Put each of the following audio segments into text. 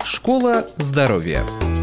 Школа здоровья.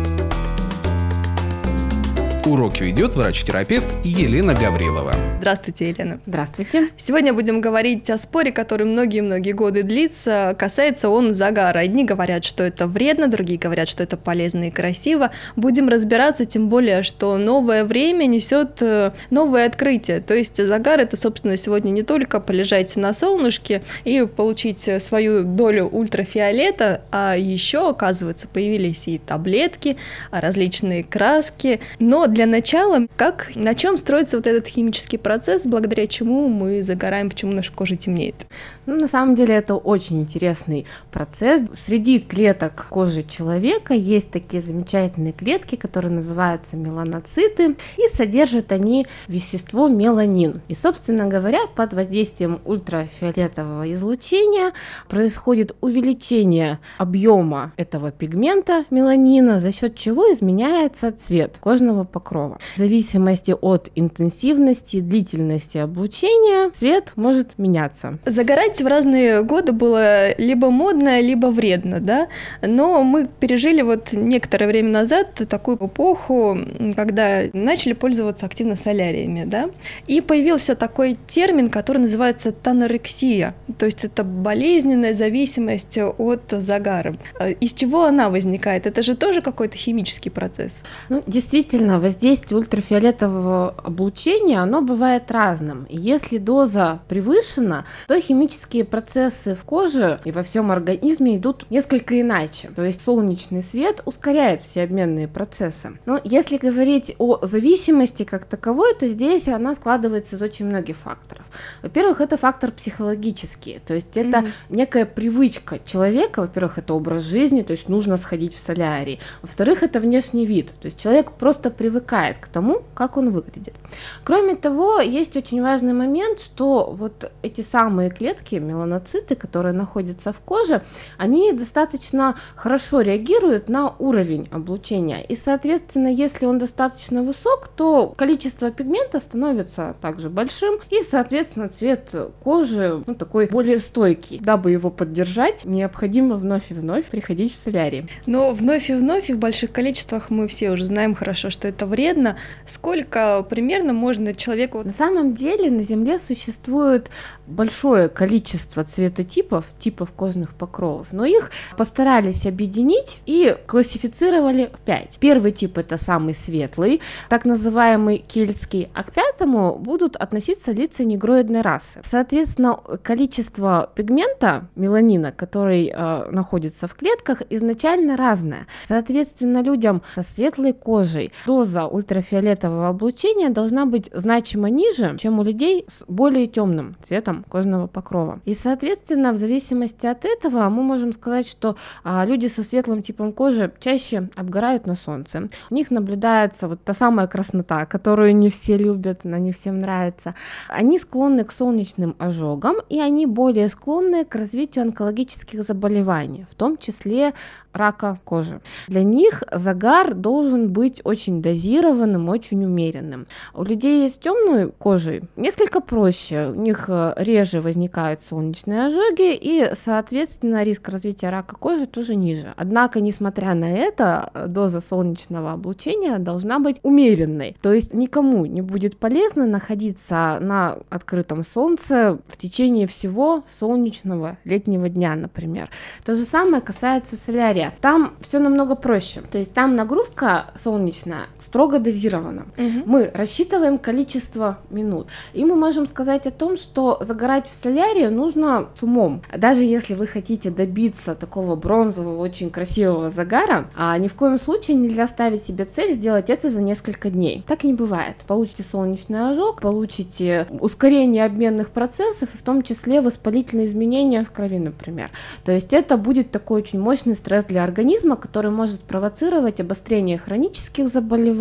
Уроки ведет врач-терапевт Елена Гаврилова. Здравствуйте, Елена. Здравствуйте. Сегодня будем говорить о споре, который многие-многие годы длится. Касается он загара. Одни говорят, что это вредно, другие говорят, что это полезно и красиво. Будем разбираться, тем более, что новое время несет новые открытия. То есть загар — это, собственно, сегодня не только полежать на солнышке и получить свою долю ультрафиолета, а еще, оказывается, появились и таблетки, различные краски. Но для начала, на чем строится вот этот химический процесс, благодаря чему мы загораем, почему наша кожа темнеет? На самом деле это очень интересный процесс. Среди клеток кожи человека есть такие замечательные клетки, которые называются меланоциты, и содержат они вещество меланин. И, собственно говоря, под воздействием ультрафиолетового излучения происходит увеличение объема этого пигмента меланина, за счет чего изменяется цвет кожного покрова. В зависимости от интенсивности и длительности облучения цвет может меняться. Загорать в разные годы было либо модно, либо вредно, да? Но мы пережили некоторое время назад такую эпоху, когда начали пользоваться активно соляриями, да? И появился такой термин, который называется тонорексия, то есть это болезненная зависимость от загара. Из чего она возникает? Это же тоже какой-то химический процесс? Действительно, воздействие ультрафиолетового облучения, оно бывает разным. И если доза превышена, то химические процессы в коже и во всем организме идут несколько иначе. То есть солнечный свет ускоряет все обменные процессы. Но если говорить о зависимости как таковой, то здесь она складывается из очень многих факторов. Во-первых, это фактор психологический, то есть это некая привычка человека. Во-первых, это образ жизни, то есть нужно сходить в солярий. Во-вторых, это внешний вид, то есть человек просто привыкает к тому, как он выглядит. Кроме того, есть очень важный момент, что эти самые клетки, меланоциты, которые находятся в коже, они достаточно хорошо реагируют на уровень облучения. И, соответственно, если он достаточно высок, то количество пигмента становится также большим, и, соответственно, цвет кожи такой более стойкий. Дабы его поддержать, необходимо вновь и вновь приходить в солярий. Но вновь и вновь и в больших количествах мы все уже знаем хорошо, что это вредно. Сколько примерно можно человеку... На самом деле на Земле существует большое количество цветотипов, типов кожных покровов, но их постарались объединить и классифицировали в 5. Первый тип — это самый светлый, так называемый кельтский, а к 5-му будут относиться лица негроидной расы. Соответственно, количество пигмента меланина, который находится в клетках, изначально разное. Соответственно, людям со светлой кожей доза ультрафиолетового облучения должна быть значимо ниже, чем у людей с более темным цветом кожного покрова. И, соответственно, в зависимости от этого мы можем сказать, что люди со светлым типом кожи чаще обгорают на солнце. У них наблюдается та самая краснота, которую не все любят, она не всем нравится. Они склонны к солнечным ожогам, и они более склонны к развитию онкологических заболеваний, в том числе рака кожи. Для них загар должен быть очень дозированным, очень умеренным. У людей с темной кожей несколько проще, у них реже возникают солнечные ожоги, и, соответственно, риск развития рака кожи тоже ниже. Однако, несмотря на это, доза солнечного облучения должна быть умеренной. То есть никому не будет полезно находиться на открытом солнце в течение всего солнечного летнего дня, например. То же самое касается солярия. Там все намного проще. То есть там нагрузка солнечная строго дозирована. Мы рассчитываем количество минут. И мы можем сказать о том, что загорать в солярии нужно с умом. Даже если вы хотите добиться такого бронзового, очень красивого загара, ни в коем случае нельзя ставить себе цель сделать это за несколько дней. Так не бывает. Получите солнечный ожог, получите ускорение обменных процессов, в том числе воспалительные изменения в крови, например. То есть это будет такой очень мощный стресс для организма, который может спровоцировать обострение хронических заболеваний,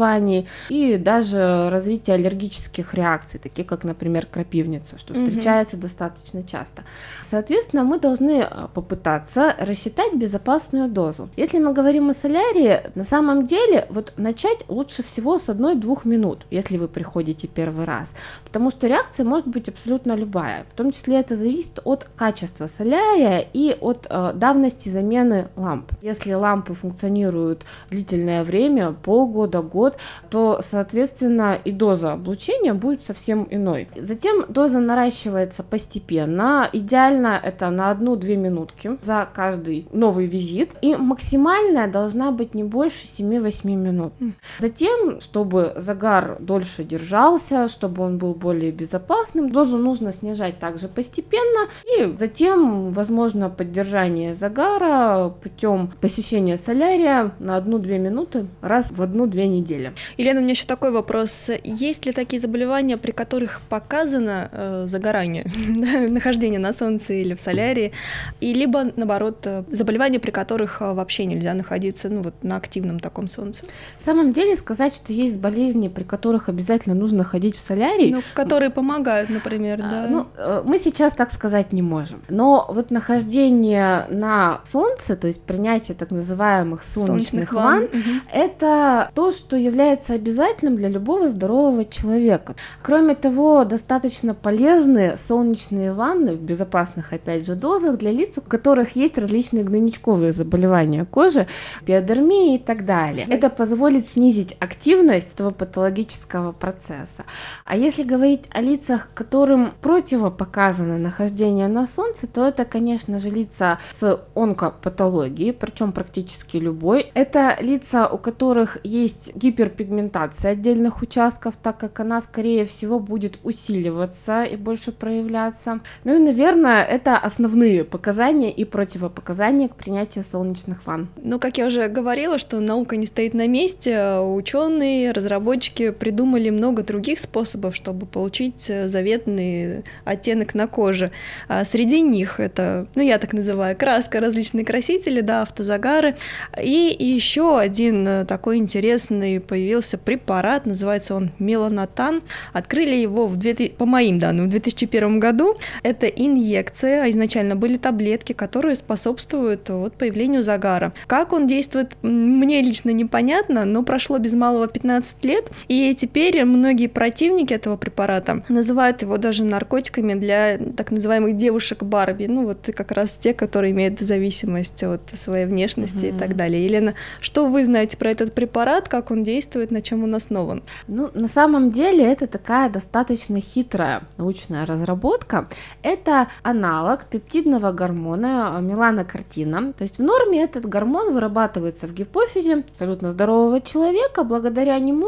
заболеваний и даже развития аллергических реакций, таких как, например, крапивница, что встречается достаточно часто. Соответственно, мы должны попытаться рассчитать безопасную дозу. Если мы говорим о солярии, на самом деле вот начать лучше всего с 1-2 минут, если вы приходите первый раз, потому что реакция может быть абсолютно любая. В том числе это зависит от качества солярия и от давности замены ламп. Если лампы функционируют длительное время, полгода, год, то, соответственно, и доза облучения будет совсем иной. Затем доза наращивается постепенно. Идеально это на 1-2 минутки за каждый новый визит. И максимальная должна быть не больше 7-8 минут. Затем, чтобы загар дольше держался, чтобы он был более безопасным, дозу нужно снижать также постепенно. И затем, возможно, поддержание загара путем посещения солярия на 1-2 минуты раз в 1-2 недели. Елена, у меня еще такой вопрос. Есть ли такие заболевания, при которых показано загорание, нахождение на солнце или в солярии, и либо, наоборот, заболевания, при которых вообще нельзя находиться на активном таком солнце? На самом деле сказать, что есть болезни, при которых обязательно нужно ходить в солярий, которые помогают, например, да? Мы сейчас так сказать не можем. Но вот нахождение на солнце, то есть принятие так называемых солнечных ванн, это то, что является обязательным для любого здорового человека. Кроме того, достаточно полезны солнечные ванны в безопасных, опять же, дозах для лиц, у которых есть различные гнойничковые заболевания кожи, пиодермия и так далее. Это позволит снизить активность этого патологического процесса. А если говорить о лицах, которым противопоказано нахождение на солнце, то это, конечно же, лица с онкопатологией, причем практически любой. Это лица, у которых есть гиперпигментация отдельных участков, так как она, скорее всего, будет усиливаться и больше проявляться. Ну и, наверное, это основные показания и противопоказания к принятию солнечных ванн. Как я уже говорила, что наука не стоит на месте, ученые, разработчики придумали много других способов, чтобы получить заветный оттенок на коже. Среди них это, я так называю, краска, различные красители, автозагары. И еще один такой интересный появился препарат, называется он меланотан. Открыли его, по моим данным, в 2001 году. Это инъекция, изначально были таблетки, которые способствуют появлению загара. Как он действует, мне лично непонятно, но прошло без малого 15 лет, и теперь многие противники этого препарата называют его даже наркотиками для так называемых девушек Барби, как раз те, которые имеют зависимость от своей внешности и так далее. Елена, что вы знаете про этот препарат, как он действует, на чем он основан? На самом деле это такая достаточно хитрая научная разработка. Это аналог пептидного гормона меланокартина. То есть в норме этот гормон вырабатывается в гипофизе абсолютно здорового человека. Благодаря нему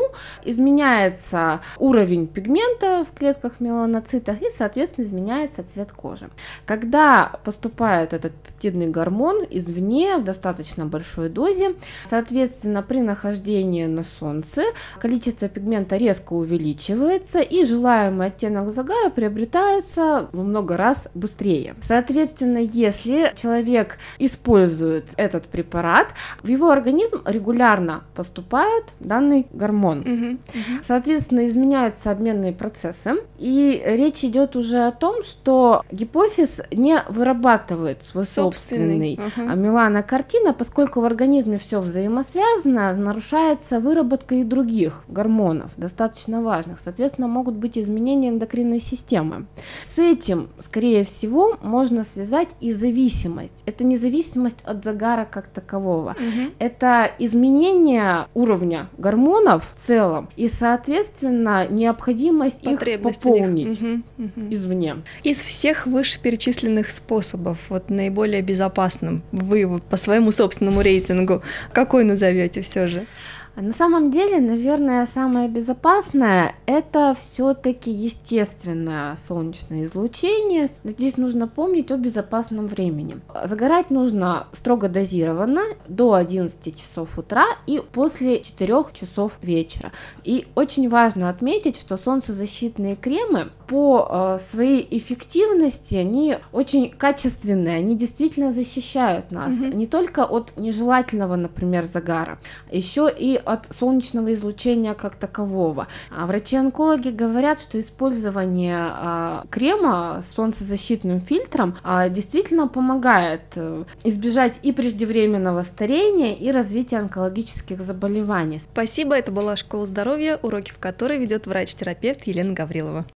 изменяется уровень пигмента в клетках меланоцитах и, соответственно, изменяется цвет кожи. Когда поступает этот пептидный гормон извне в достаточно большой дозе, соответственно, при нахождении на солнце количество пигмента резко увеличивается и желаемый оттенок загара приобретается во много раз быстрее. Соответственно, если человек использует этот препарат, в его организм регулярно поступает данный гормон. Соответственно, изменяются обменные процессы, и речь идет уже о том, что гипофиз не вырабатывает свой собственный меланокартин, поскольку в организме все взаимосвязано, нарушается выработка и других гормонов, достаточно важных. Соответственно, могут быть изменения эндокринной системы. С этим, скорее всего, можно связать и зависимость. Это не зависимость от загара как такового. Это изменение уровня гормонов в целом и, соответственно, необходимость их пополнить извне. Из всех вышеперечисленных способов, наиболее безопасным, вы по своему собственному рейтингу, какой назовете все же? На самом деле, наверное, самое безопасное – это все-таки естественное солнечное излучение. Здесь нужно помнить о безопасном времени. Загорать нужно строго дозированно до 11 часов утра и после 4 часов вечера. И очень важно отметить, что солнцезащитные кремы по своей эффективности, они очень качественные, они действительно защищают нас не только от нежелательного, например, загара, еще и от солнечного излучения как такового. Врачи-онкологи говорят, что использование крема с солнцезащитным фильтром действительно помогает избежать и преждевременного старения, и развития онкологических заболеваний. Спасибо, это была «Школа здоровья», уроки в которой ведет врач-терапевт Елена Гаврилова.